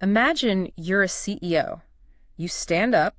Imagine you're a CEO. You stand up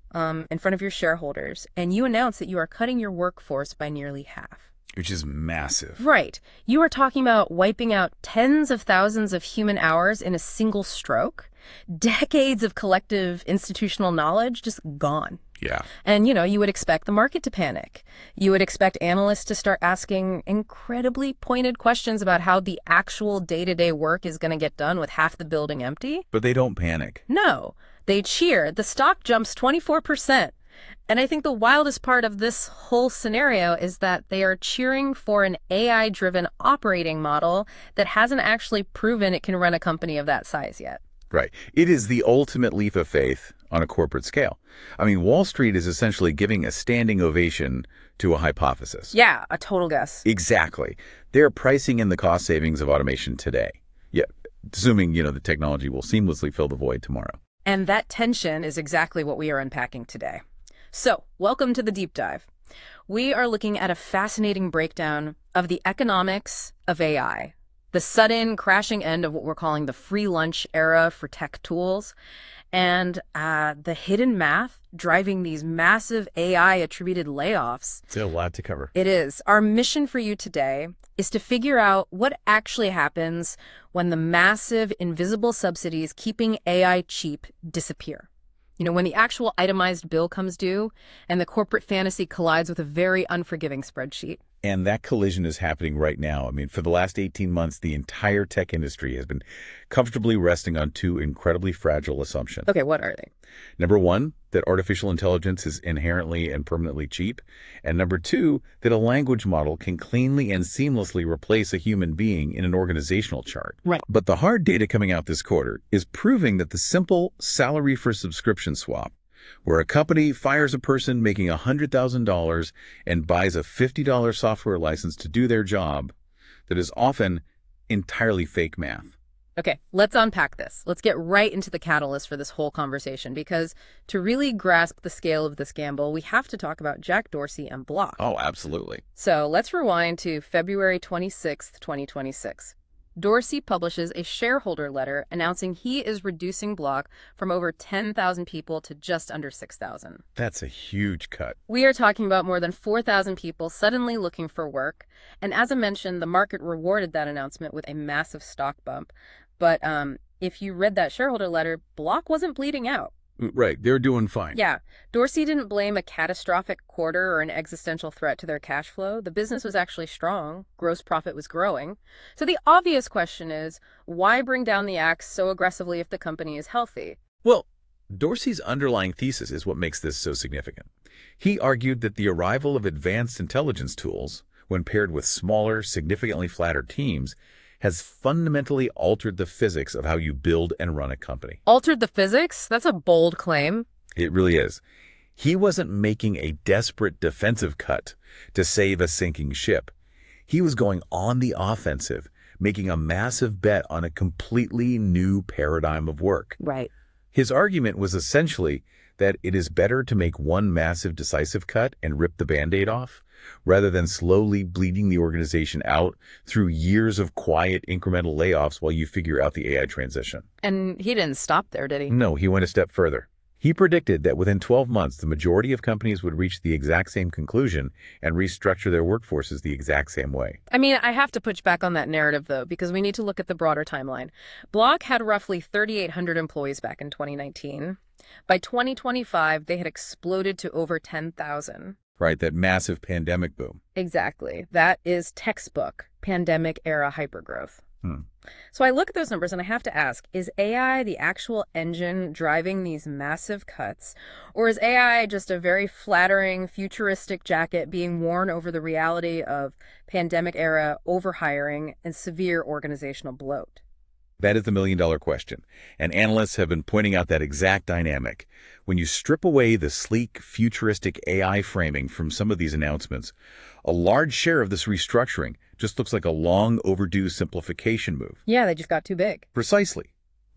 in front of your shareholders and you announce that you are cutting your workforce by nearly half. Which is massive. Right. You are talking about wiping out tens of thousands of human hours in a single stroke. Decades of collective institutional knowledge just gone. Yeah. And, you would expect the market to panic. You would expect analysts to start asking incredibly pointed questions about how the actual day-to-day work is going to get done with half the building empty. But they don't panic. No. They cheer. The stock jumps 24%. And I think the wildest part of this whole scenario is that they are cheering for an AI-driven operating model that hasn't actually proven it can run a company of that size yet. Right. It is the ultimate leap of faith on a corporate scale. I mean, Wall Street is essentially giving a standing ovation to a hypothesis. Yeah, a total guess. Exactly. They're pricing in the cost savings of automation today. Yeah, assuming, the technology will seamlessly fill the void tomorrow. And that tension is exactly what we are unpacking today. So, welcome to the deep dive. We are looking at a fascinating breakdown of the economics of AI, the sudden crashing end of what we're calling the free lunch era for tech tools, and the hidden math driving these massive AI-attributed layoffs. It's a lot to cover. It is. Our mission for you today is to figure out what actually happens when the massive invisible subsidies keeping AI cheap disappear. When the actual itemized bill comes due and the corporate fantasy collides with a very unforgiving spreadsheet. And that collision is happening right now. I mean, for the last 18 months, the entire tech industry has been comfortably resting on two incredibly fragile assumptions. Okay, what are they? Number one, that artificial intelligence is inherently and permanently cheap. And number two, that a language model can cleanly and seamlessly replace a human being in an organizational chart. Right. But the hard data coming out this quarter is proving that the simple salary for subscription swap, where a company fires a person making $100,000 and buys a $50 software license to do their job, that is often entirely fake math. Okay, let's unpack this. Let's get right into the catalyst for this whole conversation, because to really grasp the scale of this gamble, we have to talk about Jack Dorsey and Block. Oh, absolutely. So let's rewind to February 26th, 2026. Dorsey publishes a shareholder letter announcing he is reducing Block from over 10,000 people to just under 6,000. That's a huge cut. We are talking about more than 4,000 people suddenly looking for work. And as I mentioned, the market rewarded that announcement with a massive stock bump. But if you read that shareholder letter, Block wasn't bleeding out. Right. They're doing fine. Yeah. Dorsey didn't blame a catastrophic quarter or an existential threat to their cash flow. The business was actually strong. Gross profit was growing. So the obvious question is, why bring down the axe so aggressively if the company is healthy? Well, Dorsey's underlying thesis is what makes this so significant. He argued that the arrival of advanced intelligence tools, when paired with smaller, significantly flatter teams, has fundamentally altered the physics of how you build and run a company. Altered the physics? That's a bold claim. It really is. He wasn't making a desperate defensive cut to save a sinking ship. He was going on the offensive, making a massive bet on a completely new paradigm of work. Right. His argument was essentially that it is better to make one massive decisive cut and rip the Band-Aid off, rather than slowly bleeding the organization out through years of quiet, incremental layoffs while you figure out the AI transition. And he didn't stop there, did he? No, he went a step further. He predicted that within 12 months, the majority of companies would reach the exact same conclusion and restructure their workforces the exact same way. I mean, I have to push back on that narrative, though, because we need to look at the broader timeline. Block had roughly 3,800 employees back in 2019. By 2025, they had exploded to over 10,000. Right, that massive pandemic boom. Exactly. That is textbook pandemic-era hypergrowth. So I look at those numbers and I have to ask, is AI the actual engine driving these massive cuts? Or is AI just a very flattering, futuristic jacket being worn over the reality of pandemic-era overhiring and severe organizational bloat? That is the million-dollar question, and analysts have been pointing out that exact dynamic. When you strip away the sleek, futuristic AI framing from some of these announcements, a large share of this restructuring just looks like a long overdue simplification move. Yeah, they just got too big. Precisely.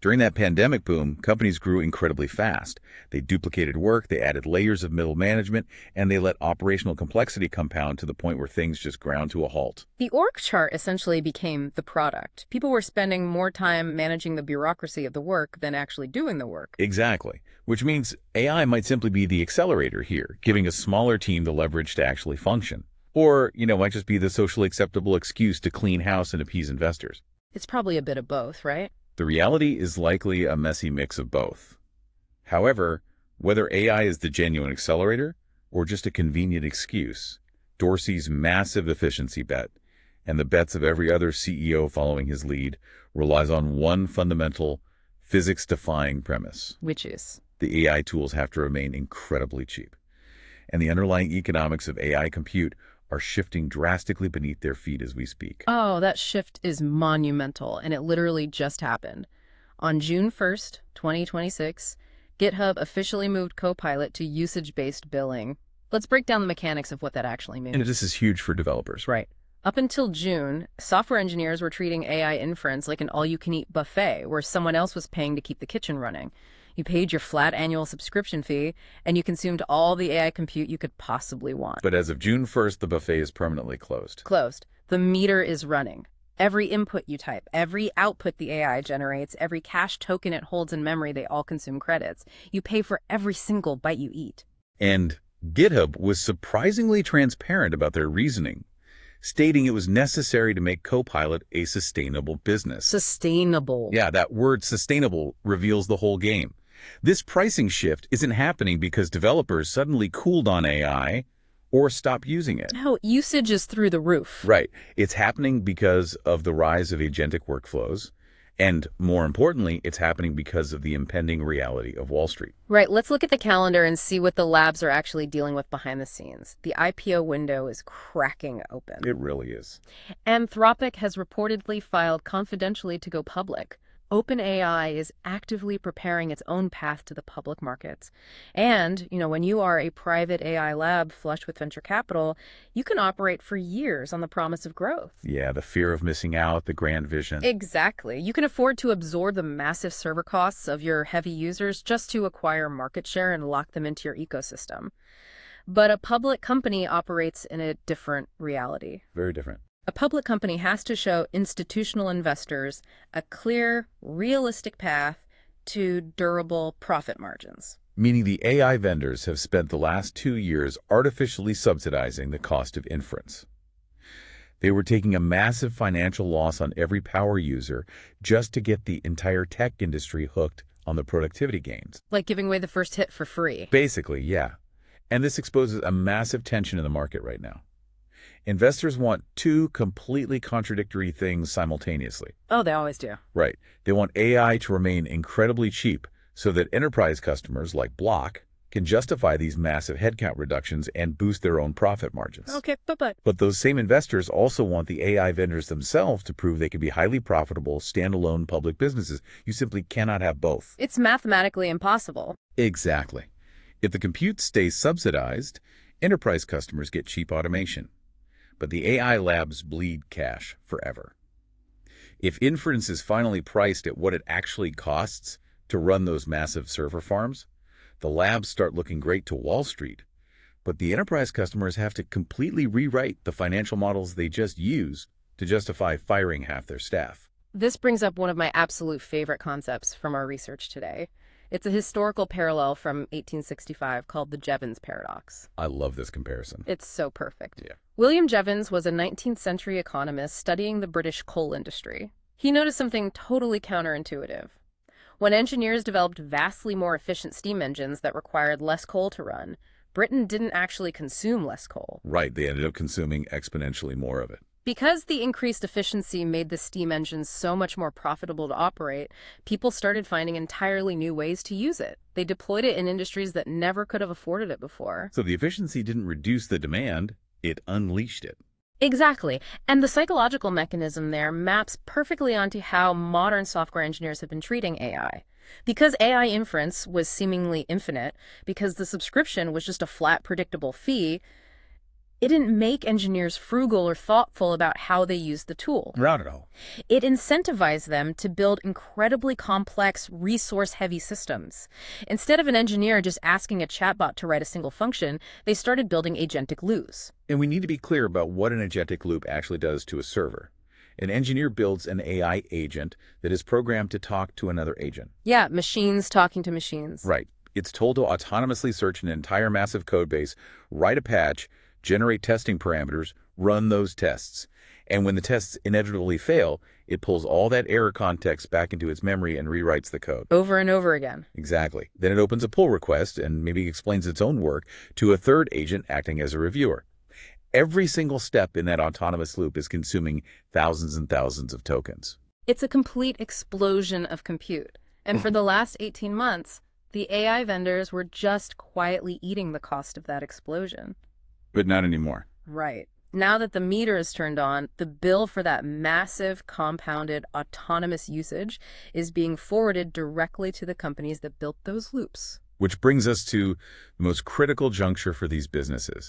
During that pandemic boom, companies grew incredibly fast. They duplicated work, they added layers of middle management, and they let operational complexity compound to the point where things just ground to a halt. The org chart essentially became the product. People were spending more time managing the bureaucracy of the work than actually doing the work. Exactly, which means AI might simply be the accelerator here, giving a smaller team the leverage to actually function. Or, might just be the socially acceptable excuse to clean house and appease investors. It's probably a bit of both, right? The reality is likely a messy mix of both. However, whether AI is the genuine accelerator or just a convenient excuse, Dorsey's massive efficiency bet, and the bets of every other CEO following his lead, relies on one fundamental, physics-defying premise. Which is? The AI tools have to remain incredibly cheap. And the underlying economics of AI compute are shifting drastically beneath their feet as we speak. Oh, that shift is monumental, and it literally just happened. On June 1st, 2026, GitHub officially moved Copilot to usage-based billing. Let's break down the mechanics of what that actually means. And this is huge for developers. Right. Up until June, software engineers were treating AI inference like an all-you-can-eat buffet where someone else was paying to keep the kitchen running. You paid your flat annual subscription fee, and you consumed all the AI compute you could possibly want. But as of June 1st, the buffet is permanently closed. Closed. The meter is running. Every input you type, every output the AI generates, every cache token it holds in memory, they all consume credits. You pay for every single bite you eat. And GitHub was surprisingly transparent about their reasoning, stating it was necessary to make Copilot a sustainable business. Sustainable. Yeah, that word sustainable reveals the whole game. This pricing shift isn't happening because developers suddenly cooled on AI or stopped using it. No, usage is through the roof. Right. It's happening because of the rise of agentic workflows. And more importantly, it's happening because of the impending reality of Wall Street. Right. Let's look at the calendar and see what the labs are actually dealing with behind the scenes. The IPO window is cracking open. It really is. Anthropic has reportedly filed confidentially to go public. OpenAI is actively preparing its own path to the public markets. And, when you are a private AI lab flush with venture capital, you can operate for years on the promise of growth. Yeah, the fear of missing out, the grand vision. Exactly. You can afford to absorb the massive server costs of your heavy users just to acquire market share and lock them into your ecosystem. But a public company operates in a different reality. Very different. A public company has to show institutional investors a clear, realistic path to durable profit margins. Meaning the AI vendors have spent the last 2 years artificially subsidizing the cost of inference. They were taking a massive financial loss on every power user just to get the entire tech industry hooked on the productivity gains. Like giving away the first hit for free. Basically, yeah. And this exposes a massive tension in the market right now. Investors want two completely contradictory things simultaneously. Oh, they always do. Right. They want AI to remain incredibly cheap so that enterprise customers like Block can justify these massive headcount reductions and boost their own profit margins. Okay, but those same investors also want the AI vendors themselves to prove they can be highly profitable, standalone public businesses. You simply cannot have both. It's mathematically impossible. Exactly. If the compute stays subsidized, enterprise customers get cheap automation. But the AI labs bleed cash forever. If inference is finally priced at what it actually costs to run those massive server farms, the labs start looking great to Wall Street. But the enterprise customers have to completely rewrite the financial models they just used to justify firing half their staff. This brings up one of my absolute favorite concepts from our research today. It's a historical parallel from 1865 called the Jevons paradox. I love this comparison. It's so perfect. Yeah. William Jevons was a 19th century economist studying the British coal industry. He noticed something totally counterintuitive. When engineers developed vastly more efficient steam engines that required less coal to run, Britain didn't actually consume less coal. Right, they ended up consuming exponentially more of it. Because the increased efficiency made the steam engines so much more profitable to operate, people started finding entirely new ways to use it. They deployed it in industries that never could have afforded it before. So the efficiency didn't reduce the demand, it unleashed it. Exactly. And the psychological mechanism there maps perfectly onto how modern software engineers have been treating AI. Because AI inference was seemingly infinite, because the subscription was just a flat, predictable fee, It didn't make engineers frugal or thoughtful about how they used the tool. Not at all. It incentivized them to build incredibly complex, resource-heavy systems. Instead of an engineer just asking a chatbot to write a single function, they started building agentic loops. And we need to be clear about what an agentic loop actually does to a server. An engineer builds an AI agent that is programmed to talk to another agent. Yeah, machines talking to machines. Right. It's told to autonomously search an entire massive code base, write a patch, generate testing parameters, run those tests. And when the tests inevitably fail, it pulls all that error context back into its memory and rewrites the code. Over and over again. Exactly. Then it opens a pull request and maybe explains its own work to a third agent acting as a reviewer. Every single step in that autonomous loop is consuming thousands and thousands of tokens. It's a complete explosion of compute. And for the last 18 months, the AI vendors were just quietly eating the cost of that explosion. But not anymore. Right. Now that the meter is turned on, the bill for that massive, compounded, autonomous usage is being forwarded directly to the companies that built those loops. Which brings us to the most critical juncture for these businesses.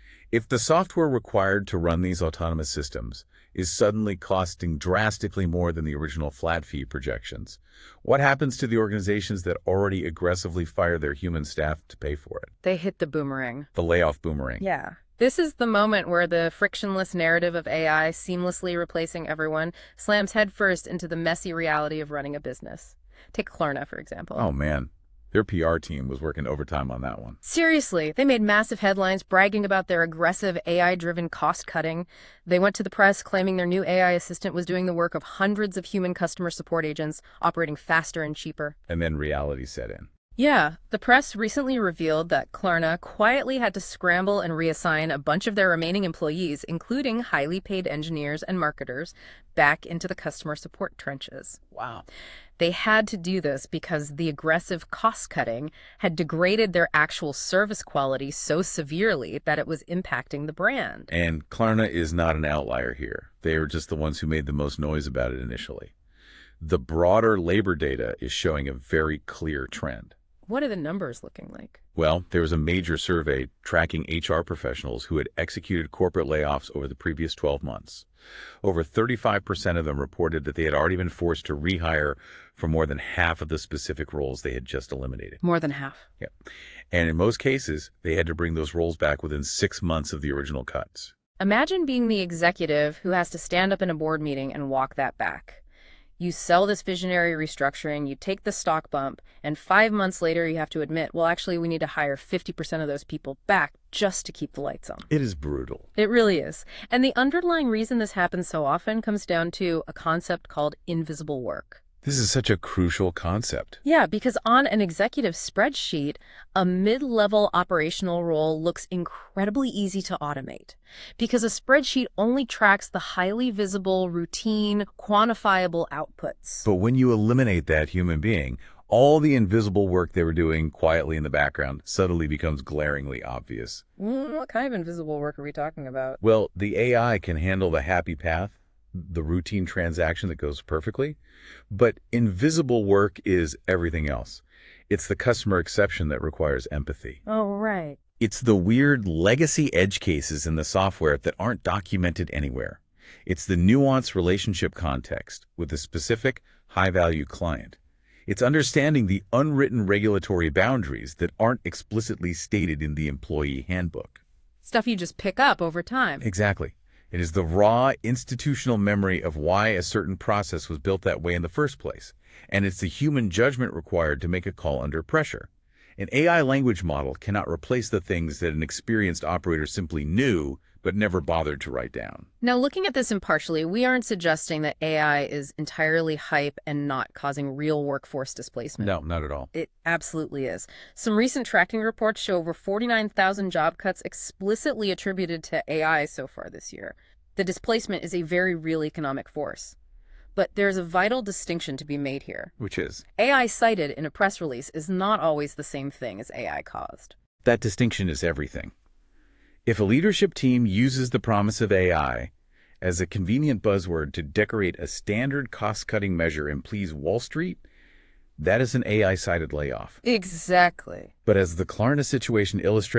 If the software required to run these autonomous systems is suddenly costing drastically more than the original flat fee projections, what happens to the organizations that already aggressively fire their human staff to pay for it? They hit the boomerang. The layoff boomerang. Yeah. This is the moment where the frictionless narrative of AI seamlessly replacing everyone slams headfirst into the messy reality of running a business. Take Klarna, for example. Oh, man. Their PR team was working overtime on that one. Seriously, they made massive headlines bragging about their aggressive AI-driven cost-cutting. They went to the press claiming their new AI assistant was doing the work of hundreds of human customer support agents, operating faster and cheaper. And then reality set in. Yeah, the press recently revealed that Klarna quietly had to scramble and reassign a bunch of their remaining employees, including highly paid engineers and marketers, back into the customer support trenches. Wow. They had to do this because the aggressive cost-cutting had degraded their actual service quality so severely that it was impacting the brand. And Klarna is not an outlier here. They are just the ones who made the most noise about it initially. The broader labor data is showing a very clear trend. What are the numbers looking like? Well, there was a major survey tracking HR professionals who had executed corporate layoffs over the previous 12 months. Over 35% of them reported that they had already been forced to rehire for more than half of the specific roles they had just eliminated. More than half. Yeah. And in most cases, they had to bring those roles back within 6 months of the original cuts. Imagine being the executive who has to stand up in a board meeting and walk that back. You sell this visionary restructuring, you take the stock bump, and 5 months later you have to admit, well, actually, we need to hire 50% of those people back just to keep the lights on. It is brutal. It really is. And the underlying reason this happens so often comes down to a concept called invisible work. This is such a crucial concept. Yeah, because on an executive spreadsheet, a mid-level operational role looks incredibly easy to automate because a spreadsheet only tracks the highly visible, routine, quantifiable outputs. But when you eliminate that human being, all the invisible work they were doing quietly in the background suddenly becomes glaringly obvious. What kind of invisible work are we talking about? Well, the AI can handle the happy path, the routine transaction that goes perfectly, but invisible work is everything else. It's the customer exception that requires empathy. Oh, right. It's the weird legacy edge cases in the software that aren't documented anywhere. It's the nuanced relationship context with a specific high-value client. It's understanding the unwritten regulatory boundaries that aren't explicitly stated in the employee handbook. Stuff you just pick up over time. Exactly. It is the raw institutional memory of why a certain process was built that way in the first place. And it's the human judgment required to make a call under pressure. An AI language model cannot replace the things that an experienced operator simply knew but never bothered to write down. Now, looking at this impartially, we aren't suggesting that AI is entirely hype and not causing real workforce displacement. No, not at all. It absolutely is. Some recent tracking reports show over 49,000 job cuts explicitly attributed to AI so far this year. The displacement is a very real economic force. But there's a vital distinction to be made here. Which is? AI cited in a press release is not always the same thing as AI caused. That distinction is everything. If a leadership team uses the promise of AI as a convenient buzzword to decorate a standard cost-cutting measure and please Wall Street, that is an AI-sided layoff. Exactly. But as the Klarna situation illustrates,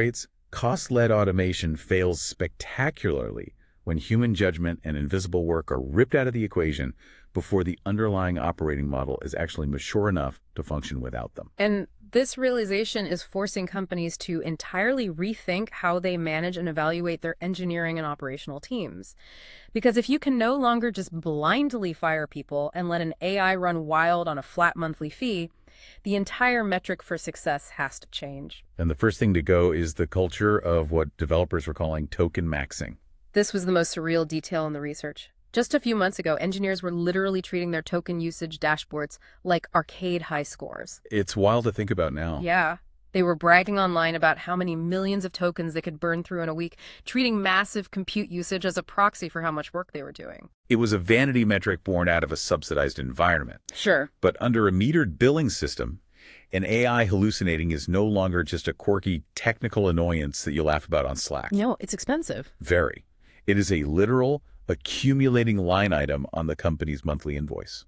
Cost-led automation fails spectacularly when human judgment and invisible work are ripped out of the equation before the underlying operating model is actually mature enough to function without them. And this realization is forcing companies to entirely rethink how they manage and evaluate their engineering and operational teams. Because if you can no longer just blindly fire people and let an AI run wild on a flat monthly fee, the entire metric for success has to change. And the first thing to go is the culture of what developers were calling token maxing. This was the most surreal detail in the research. Just a few months ago, engineers were literally treating their token usage dashboards like arcade high scores. It's wild to think about now. Yeah. They were bragging online about how many millions of tokens they could burn through in a week, treating massive compute usage as a proxy for how much work they were doing. It was a vanity metric born out of a subsidized environment. Sure. But under a metered billing system, an AI hallucinating is no longer just a quirky technical annoyance that you laugh about on Slack. No, it's expensive. Very. It is a literal, accumulating line item on the company's monthly invoice.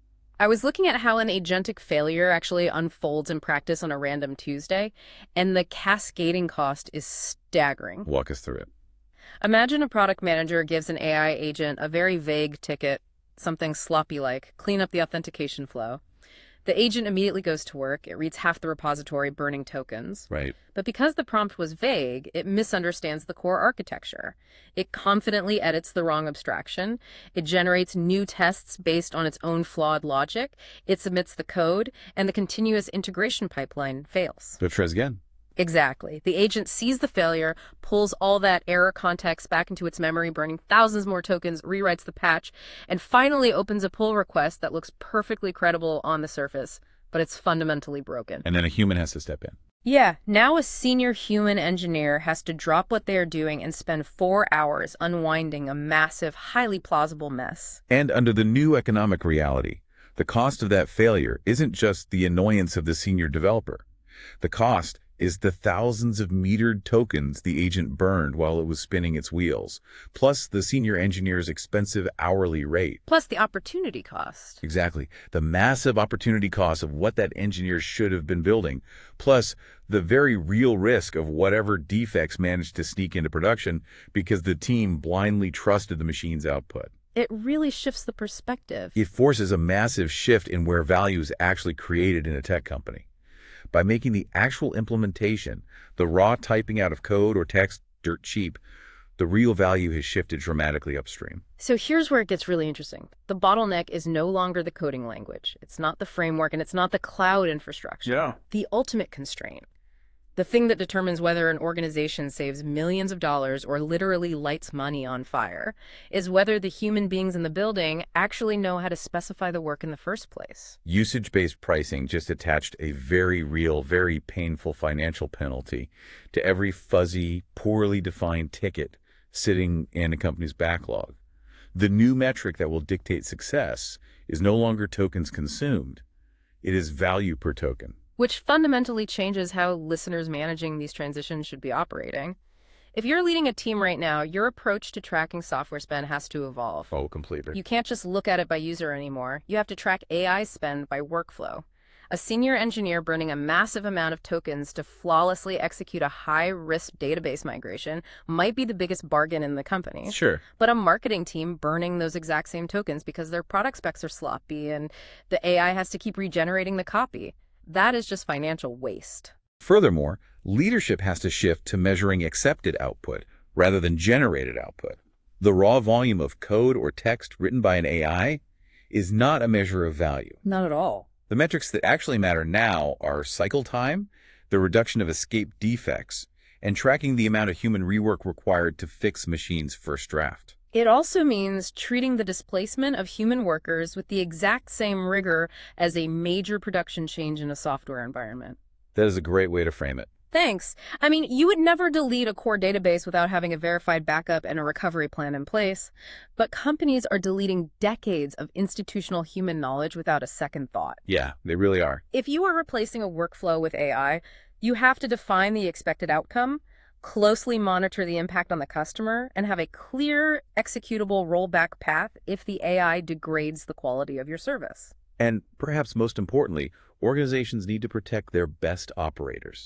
I was looking at how an agentic failure actually unfolds in practice on a random Tuesday, and the cascading cost is staggering. Walk us through it. Imagine a product manager gives an AI agent a very vague ticket, something sloppy like, clean up the authentication flow. The agent immediately goes to work. It reads half the repository, burning tokens. Right. But because the prompt was vague, it misunderstands the core architecture. It confidently edits the wrong abstraction. It generates new tests based on its own flawed logic. It submits the code, and the continuous integration pipeline fails. So try again. Exactly. The agent sees the failure, pulls all that error context back into its memory, burning thousands more tokens, rewrites the patch, and finally opens a pull request that looks perfectly credible on the surface, but it's fundamentally broken. And then a human has to step in. Yeah, now a senior human engineer has to drop what they are doing and spend 4 hours unwinding a massive, highly plausible mess. And under the new economic reality, the cost of that failure isn't just the annoyance of the senior developer. The cost is the thousands of metered tokens the agent burned while it was spinning its wheels, plus the senior engineer's expensive hourly rate. Plus the opportunity cost. Exactly. The massive opportunity cost of what that engineer should have been building, plus the very real risk of whatever defects managed to sneak into production because the team blindly trusted the machine's output. It really shifts the perspective. It forces a massive shift in where value is actually created in a tech company. By making the actual implementation, the raw typing out of code or text, dirt cheap, the real value has shifted dramatically upstream. So here's where it gets really interesting. The bottleneck is no longer the coding language. It's not the framework, and it's not the cloud infrastructure. Yeah. The ultimate constraint, the thing that determines whether an organization saves millions of dollars or literally lights money on fire, is whether the human beings in the building actually know how to specify the work in the first place. Usage-based pricing just attached a very real, very painful financial penalty to every fuzzy, poorly defined ticket sitting in a company's backlog. The new metric that will dictate success is no longer tokens consumed. It is value per token. Which fundamentally changes how listeners managing these transitions should be operating. If you're leading a team right now, your approach to tracking software spend has to evolve. Oh, completely. You can't just look at it by user anymore. You have to track AI spend by workflow. A senior engineer burning a massive amount of tokens to flawlessly execute a high-risk database migration might be the biggest bargain in the company. Sure. But a marketing team burning those exact same tokens because their product specs are sloppy and the AI has to keep regenerating the copy. That is just financial waste. Furthermore, leadership has to shift to measuring accepted output rather than generated output. The raw volume of code or text written by an AI is not a measure of value. Not at all. The metrics that actually matter now are cycle time, the reduction of escape defects, and tracking the amount of human rework required to fix machines' first draft. It also means treating the displacement of human workers with the exact same rigor as a major production change in a software environment. That is a great way to frame it. Thanks. I mean, you would never delete a core database without having a verified backup and a recovery plan in place. But companies are deleting decades of institutional human knowledge without a second thought. Yeah, they really are. If you are replacing a workflow with AI, you have to define the expected outcome, closely monitor the impact on the customer, and have a clear, executable rollback path if the AI degrades the quality of your service. And perhaps most importantly, organizations need to protect their best operators.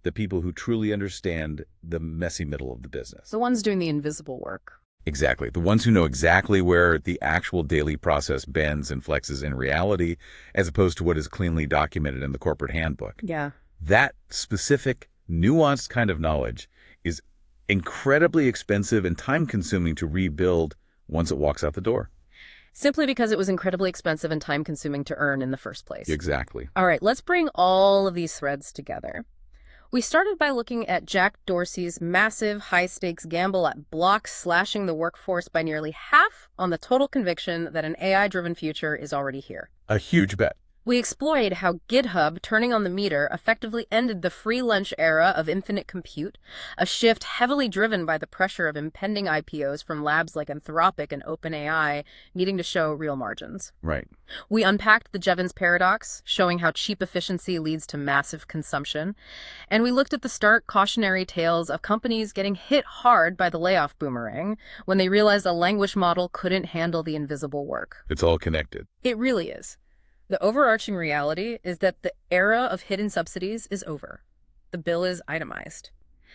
the people who truly understand the messy middle of the business. The ones doing the invisible work. Exactly. The ones who know exactly where the actual daily process bends and flexes in reality, as opposed to what is cleanly documented in the corporate handbook. Yeah. That specific, nuanced kind of knowledge is incredibly expensive and time-consuming to rebuild once it walks out the door. Simply because it was incredibly expensive and time-consuming to earn in the first place. Exactly. All right, let's bring all of these threads together. We started by looking at Jack Dorsey's massive high-stakes gamble at Block, slashing the workforce by nearly half on the total conviction that an AI-driven future is already here. A huge bet. We explored how GitHub turning on the meter effectively ended the free lunch era of infinite compute, a shift heavily driven by the pressure of impending IPOs from labs like Anthropic and OpenAI needing to show real margins. Right. We unpacked the Jevons paradox, showing how cheap efficiency leads to massive consumption. And we looked at the stark cautionary tales of companies getting hit hard by the layoff boomerang when they realized a language model couldn't handle the invisible work. It's all connected. It really is. The overarching reality is that the era of hidden subsidies is over. The bill is itemized.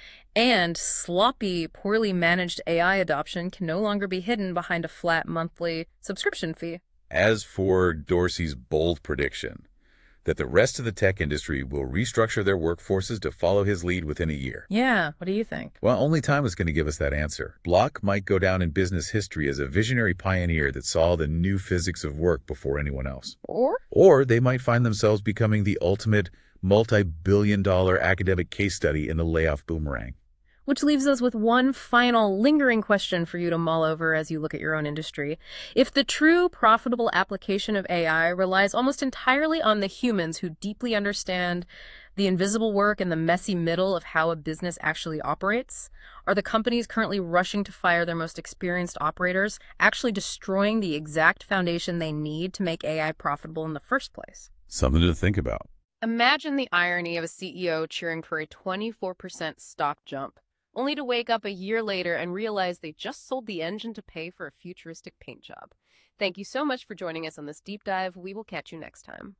And sloppy, poorly managed AI adoption can no longer be hidden behind a flat monthly subscription fee. As for Dorsey's bold prediction that the rest of the tech industry will restructure their workforces to follow his lead within a year. Yeah, what do you think? Well, only time is going to give us that answer. Block might go down in business history as a visionary pioneer that saw the new physics of work before anyone else. Or they might find themselves becoming the ultimate multi-billion-dollar academic case study in the layoff boomerang. Which leaves us with one final lingering question for you to mull over as you look at your own industry. If the true profitable application of AI relies almost entirely on the humans who deeply understand the invisible work and the messy middle of how a business actually operates, are the companies currently rushing to fire their most experienced operators actually destroying the exact foundation they need to make AI profitable in the first place? Something to think about. Imagine the irony of a CEO cheering for a 24% stock jump, only to wake up a year later and realize they just sold the engine to pay for a futuristic paint job. Thank you so much for joining us on this deep dive. We will catch you next time.